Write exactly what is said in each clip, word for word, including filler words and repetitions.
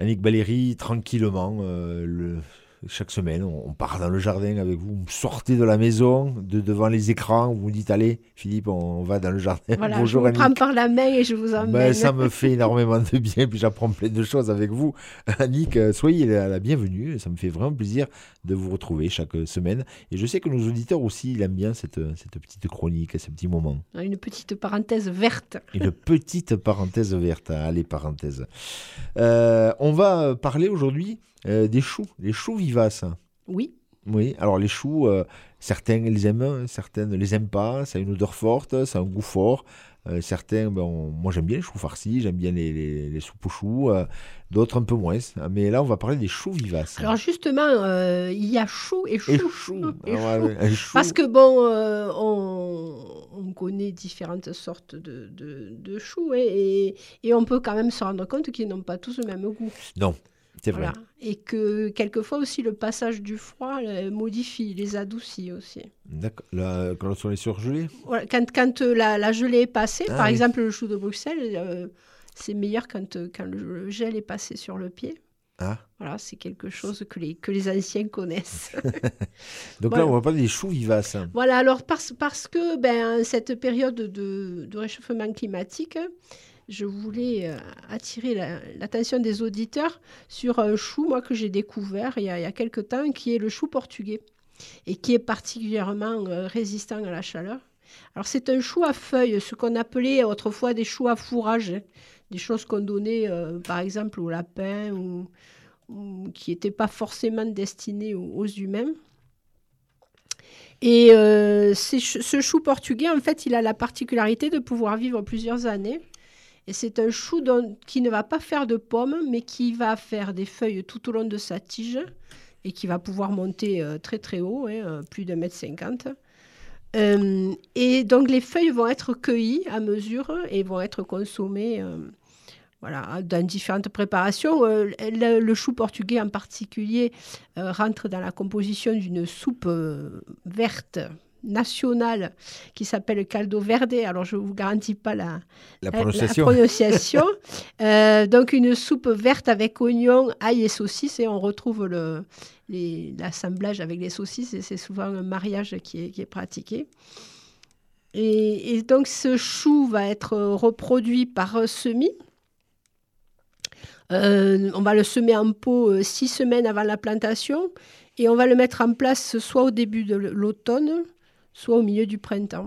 Annick Valérie, tranquillement, euh, le, chaque semaine, on, on part dans le jardin avec vous. Vous sortez de la maison, de devant les écrans, vous me dites allez, Philippe, on, on va dans le jardin. Voilà, je Bonjour vous prends Annick. par la main et je vous Ben, emmène. ça me fait énormément de bien, puis j'apprends plein de choses avec vous. Annick, euh, soyez la, la bienvenue. Ça me fait vraiment plaisir de vous retrouver chaque semaine. Et je sais que nos auditeurs aussi, ils aiment bien cette, cette petite chronique, ce petit moment. Une petite parenthèse verte. Une petite parenthèse verte. Allez, parenthèse. Euh, on va parler aujourd'hui euh, des choux, les choux vivaces. Oui. Oui, alors les choux, euh, certains les aiment, certains ne les aiment pas. Ça a une odeur forte, ça a un goût fort. Euh, certains, ben, on- moi j'aime bien les choux farcis, j'aime bien les, les, les soupes aux choux. euh, d'autres un peu moins. Mais là, on va parler des choux vivaces. Alors justement, euh, il y a chou et Et chou. choux, Et ah chou. ouais, un chou. Parce que bon, euh, on, on connaît différentes sortes de, de, de choux hein, et, et on peut quand même se rendre compte qu'ils n'ont pas tous le même goût. Non, c'est Voilà. vrai. Et que quelquefois aussi le passage du froid euh, modifie, les adoucit aussi. D'accord. Là, quand on est surgelé. Voilà. Quand, quand euh, la, la gelée est passée, Ah par oui. exemple le chou de Bruxelles, euh, c'est meilleur quand, euh, quand le, le gel est passé sur le pied. Ah. Voilà, c'est quelque chose que les, que les anciens connaissent. Donc là, Voilà. on va parler des choux vivaces. Voilà, alors parce, parce que ben, cette période de, de réchauffement climatique, je voulais euh, attirer la- l'attention des auditeurs sur un chou, moi, que j'ai découvert il y a, il y a quelque temps, qui est le chou portugais, et qui est particulièrement euh, résistant à la chaleur. Alors, c'est un chou à feuilles, ce qu'on appelait autrefois des choux à fourrage, hein, des choses qu'on donnait, euh, par exemple, aux lapins, ou, ou qui n'étaient pas forcément destinées aux, aux humains. Et euh, c'est ch- ce chou portugais, en fait, il a la particularité de pouvoir vivre plusieurs années. Et c'est un chou dont- qui ne va pas faire de pommes, mais qui va faire des feuilles tout au long de sa tige et qui va pouvoir monter euh, très très haut, hein, euh, plus d'un mètre cinquante. Euh, et donc les feuilles vont être cueillies à mesure et vont être consommées euh, voilà, dans différentes préparations. Euh, le, le chou portugais en particulier euh, rentre dans la composition d'une soupe euh, verte nationale qui s'appelle caldo verde. Alors, je ne vous garantis pas la, La la, la prononciation. prononciation. Euh, donc, une soupe verte avec oignons, ail et saucisses. Et on retrouve le, les- l'assemblage avec les saucisses. Et c'est souvent un mariage qui est, qui est pratiqué. Et, et donc, ce chou va être reproduit par semis. Euh, on va le semer en pot euh, six semaines avant la plantation et on va le mettre en place soit au début de l'automne, soit au milieu du printemps.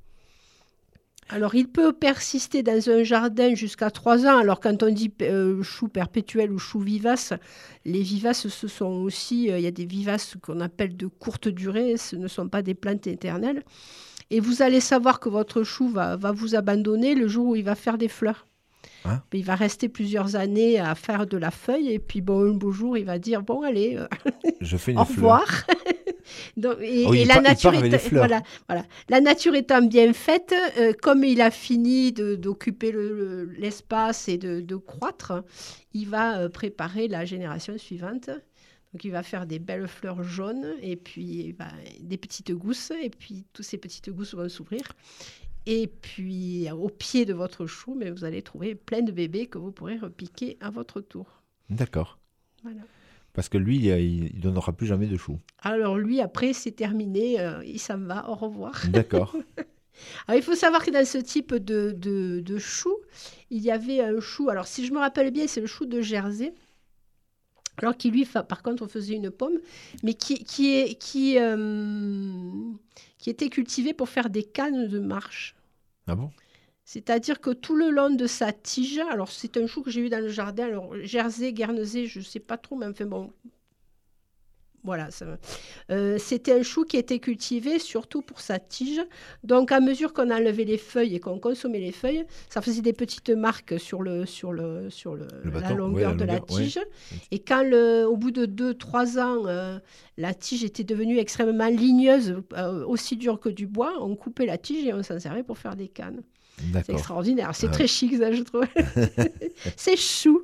Alors, il peut persister dans un jardin jusqu'à trois ans. Alors, quand on dit euh, chou perpétuel ou chou vivace, les vivaces, ce sont aussi, euh, il y a des vivaces qu'on appelle de courte durée, ce ne sont pas des plantes éternelles. Et vous allez savoir que votre chou va, va vous abandonner le jour où il va faire des fleurs. Hein? Il va rester plusieurs années à faire de la feuille et puis bon, un beau jour, il va dire bon allez, euh, Je fais une au fleur. revoir. Donc, et, Oh, et il, la part, il nature part avec est, les fleurs. voilà, voilà. La nature étant bien faite, euh, comme il a fini de- d'occuper le- le- l'espace et de, de croître, il va euh, préparer la génération suivante. Donc il va faire des belles fleurs jaunes et puis bah, des petites gousses et puis toutes ces petites gousses vont s'ouvrir. Et puis, au pied de votre chou, mais vous allez trouver plein de bébés que vous pourrez repiquer à votre tour. D'accord. Voilà. Parce que lui, il ne donnera plus jamais de choux. Alors lui, après, c'est terminé, euh, il s'en va, au revoir. D'accord. Alors, il faut savoir que dans ce type de, de, de chou, il y avait un chou, alors si je me rappelle bien, c'est le chou de Jersey, alors qui lui, fa- par contre, faisait une pomme, mais qui, qui, est, qui, euh, qui était cultivé pour faire des cannes de marche. Ah bon? C'est-à-dire que tout le long de sa tige, alors c'est un chou que j'ai eu dans le jardin, alors Jersey, Guernesey, je ne sais pas trop, mais enfin bon, voilà. Ça, euh, c'était un chou qui était cultivé surtout pour sa tige. Donc à mesure qu'on enlevait les feuilles et qu'on consommait les feuilles, ça faisait des petites marques sur, le, sur, le, sur le, Le la bâton? longueur Oui, la de la longueur, ouais. tige. Et quand le, au bout de deux trois ans, euh, la tige était devenue extrêmement ligneuse, euh, aussi dure que du bois, on coupait la tige et on s'en servait pour faire des cannes. C'est D'accord. extraordinaire. C'est Ah très ouais. chic, ça, je trouve. C'est chou.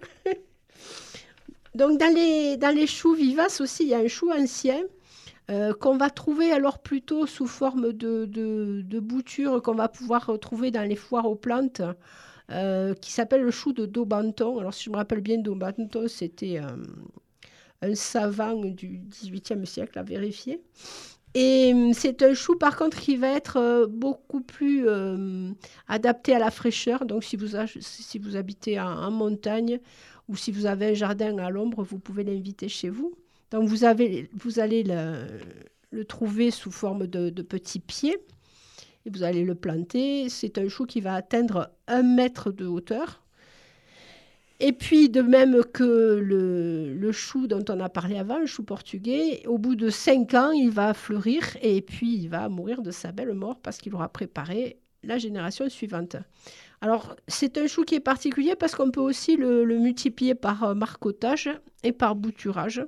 Donc, dans les, dans les choux vivaces aussi, il y a un chou ancien euh, qu'on va trouver alors plutôt sous forme de, de, de boutures qu'on va pouvoir retrouver dans les foires aux plantes. euh, qui s'appelle le chou de Daubenton. Alors, si je me rappelle bien, Daubenton, c'était euh, un savant du dix-huitième siècle, à vérifier. Et euh, c'est un chou, par contre, qui va être euh, beaucoup plus euh, adapté à la fraîcheur. Donc, si vous, ach- si vous habitez en, en montagne ou si vous avez un jardin à l'ombre, vous pouvez l'inviter chez vous. Donc, vous, avez, vous allez le, le trouver sous forme de, de petits pieds. Et vous allez le planter. C'est un chou qui va atteindre un mètre de hauteur. Et puis, de même que le, le chou dont on a parlé avant, le chou portugais, au bout de cinq ans, il va fleurir et puis il va mourir de sa belle mort parce qu'il aura préparé la génération suivante. Alors, c'est un chou qui est particulier parce qu'on peut aussi le, le multiplier par euh, marcottage et par bouturage.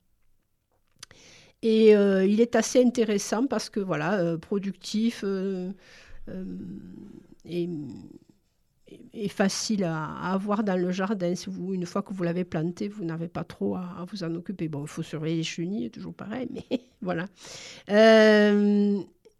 Et euh, il est assez intéressant parce que, voilà, euh, productif euh, euh, et est facile à, à avoir dans le jardin. Si vous, une fois que vous l'avez planté, vous n'avez pas trop à, à vous en occuper. Bon, il faut surveiller les chenilles, toujours pareil, mais voilà. Euh,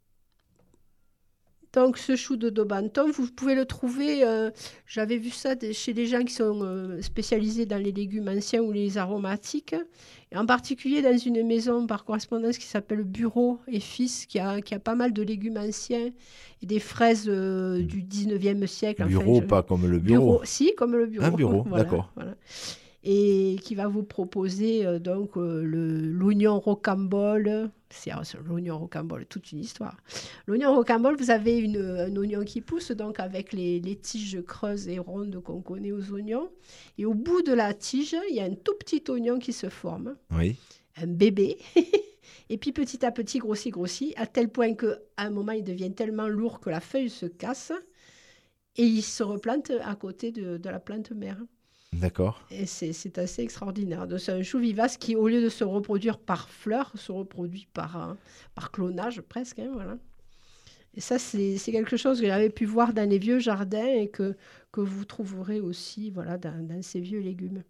donc, ce chou de Daubenton, vous pouvez le trouver, euh, j'avais vu ça des- chez des gens qui sont euh, spécialisés dans les légumes anciens ou les aromatiques, et en particulier dans une maison par correspondance qui s'appelle Bureau et Fils, qui a, qui a pas mal de légumes anciens et des fraises euh, du dix-neuvième siècle. Enfin, Bureau, je- pas comme le bureau. Bureau, si, comme le Un bureau. bureau, Voilà, d'accord. voilà. Et qui va vous proposer euh, donc euh, le- l'oignon rocambole. C'est ah, c'est l'oignon rocambole, toute une histoire. L'oignon rocambole, vous avez une, un oignon qui pousse, donc avec les, les tiges creuses et rondes qu'on connaît aux oignons. Et au bout de la tige, il y a un tout petit oignon qui se forme, Oui, un bébé. Et puis petit à petit, grossit, grossit, à tel point qu'à un moment, il devient tellement lourd que la feuille se casse et il se replante à côté de, de la plante mère. d'accord. Et c'est, c'est assez extraordinaire. Donc, c'est un chou vivace qui, au lieu de se reproduire par fleurs, se reproduit par, euh, par clonage presque. Hein, voilà. Et ça, c'est, c'est quelque chose que j'avais pu voir dans les vieux jardins et que, que vous trouverez aussi voilà, dans, dans ces vieux légumes.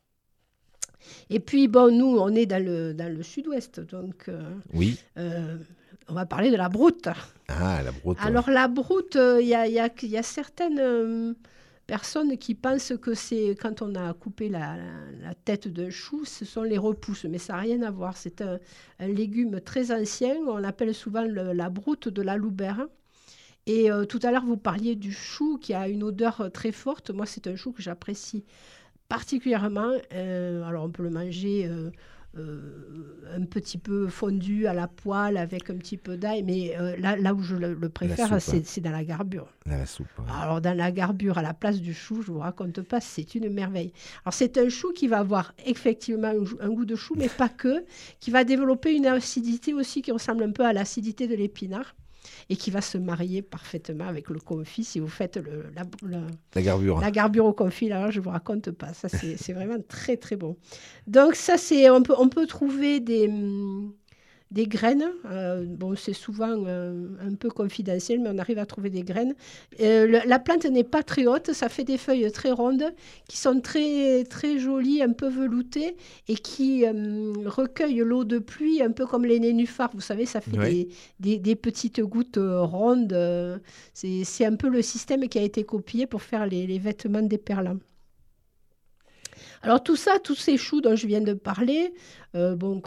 Et puis, bon, nous, on est dans le, dans le sud-ouest, donc euh, Oui. euh, on va parler de la broute. Ah, la broute, oui. Alors, la broute, il euh, y, a, y, a, y a certaines euh, personnes qui pensent que c'est quand on a coupé la, la, la tête d'un chou, ce sont les repousses, mais ça n'a rien à voir. C'est un, un légume très ancien, on l'appelle souvent le, la broute de la loubère. Et euh, tout à l'heure, vous parliez du chou qui a une odeur très forte. Moi, c'est un chou que j'apprécie particulièrement. Euh, alors, on peut le manger euh, euh, un petit peu fondu à la poêle avec un petit peu d'ail, mais euh, là, là où je le, le préfère, c'est, c'est dans la garbure. Dans la soupe. Ouais. Alors, dans la garbure, à la place du chou, je ne vous raconte pas, c'est une merveille. Alors, c'est un chou qui va avoir effectivement un, un goût de chou, mais pas que, qui va développer une acidité aussi qui ressemble un peu à l'acidité de l'épinard et qui va se marier parfaitement avec le confit. Si vous faites le, la, le, la garbure, la garbure au confit, là, je ne vous raconte pas. Ça, c'est, c'est vraiment très, très bon. Donc, ça, c'est, on peut, on peut trouver des... Hum, des graines. Euh, bon, c'est souvent euh, un peu confidentiel, mais on arrive à trouver des graines. Euh, le, la plante n'est pas très haute, ça fait des feuilles très rondes, qui sont très, très jolies, un peu veloutées, et qui euh, recueillent l'eau de pluie, un peu comme les nénuphars. Vous savez, ça fait oui. des, des, des petites gouttes rondes. C'est, c'est un peu le système qui a été copié pour faire les, les vêtements d'éperlans. Alors tout ça, tous ces choux dont je viens de parler, euh, bon,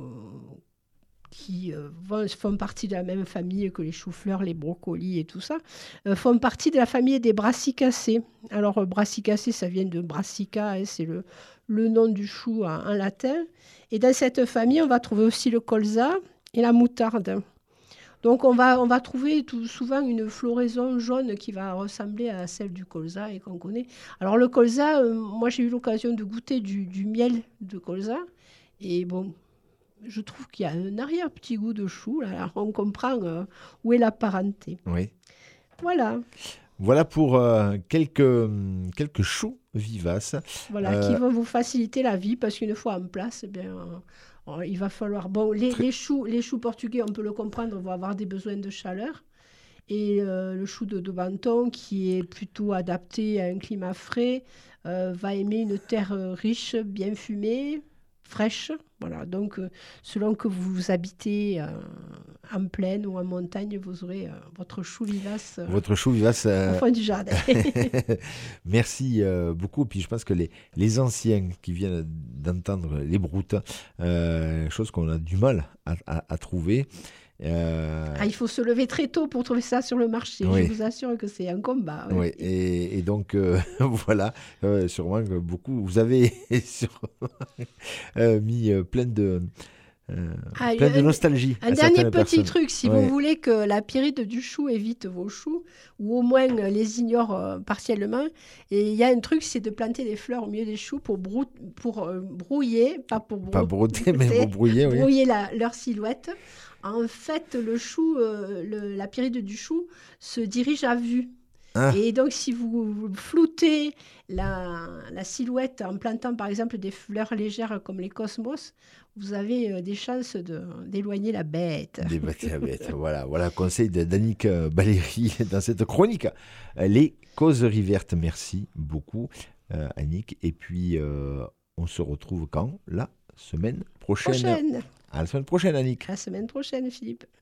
qui euh, vont, font partie de la même famille que les choux-fleurs, les brocolis et tout ça, euh, font partie de la famille des brassicacées. Alors, euh, brassicacées, ça vient de brassica, hein, c'est le, le nom du chou en, en latin. Et dans cette famille, on va trouver aussi le colza et la moutarde. Donc, on va, on va trouver tout, souvent une floraison jaune qui va ressembler à celle du colza et qu'on connaît. Alors, le colza, euh, moi, j'ai eu l'occasion de goûter du, du miel de colza. Et bon, je trouve qu'il y a un arrière-petit goût de chou. Là. On comprend euh, où est la parenté. Oui. Voilà. Voilà pour euh, quelques, quelques choux vivaces. Voilà, euh, qui vont vous faciliter la vie parce qu'une fois en place, eh bien, euh, il va falloir... Bon, les, très... les, choux, les choux portugais, on peut le comprendre, vont avoir des besoins de chaleur. Et euh, le chou de Daubenton, qui est plutôt adapté à un climat frais, euh, va aimer une terre riche, bien fumée, fraîche. Voilà, donc euh, selon que vous habitez euh, en plaine ou en montagne, vous aurez euh, votre chou vivace euh, Votre chou vivace. au euh, fond du jardin. Merci euh, beaucoup. Puis je pense que les, les anciens qui viennent d'entendre les broutes, euh, chose qu'on a du mal à, à- à trouver. euh, Ah, il faut se lever très tôt pour trouver ça sur le marché. Oui. Je vous assure que c'est un combat. oui. Oui, et, et donc euh, voilà, euh, sûrement que beaucoup, vous avez sûrement, euh, mis euh, plein de, euh, Ah, plein de un- nostalgie Un à dernier certaines petit personnes. truc, si Ouais. vous voulez que la pyrite du chou évite vos choux, ou au moins euh, les ignore euh, partiellement, et il y a un truc, c'est de planter des fleurs au milieu des choux pour, brou- pour euh, brouiller, pas pour Pas brou- brodé, mais brouter, vous brouillez, oui. brouiller la- leur silhouette. En fait, le chou, euh, le- la pyrite du chou se dirige à vue. Ah, Et donc, si vous floutez la, la silhouette en plantant par exemple des fleurs légères comme les cosmos, vous avez euh, des chances de- d'éloigner la bête. des bêtes à bêtes. Voilà, voilà, conseil de d'Annick euh, Baléry dans cette chronique. Euh, Les causeries vertes, merci beaucoup, euh, Annick. Et puis, euh, on se retrouve quand? La semaine prochaine. Prochaine, À la semaine prochaine, Annick. à la semaine prochaine, Philippe.